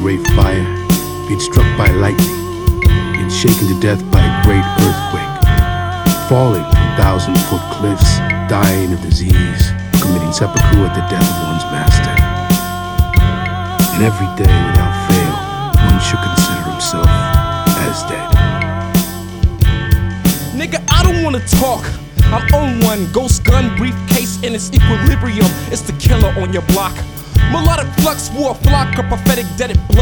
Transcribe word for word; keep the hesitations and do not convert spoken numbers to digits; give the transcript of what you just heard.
great fire, being struck by lightning, being shaken to death by a great earthquake, falling from thousand-foot cliffs, dying of disease, committing seppuku at the death of one's master. And every day, without fail, one should consider himself as dead. Nigga, I don't wanna talk. I'm on one. Ghost gun, briefcase, and its equilibrium. It's the killer on your block. Melodic flux, war flock, a prophetic deaded blood.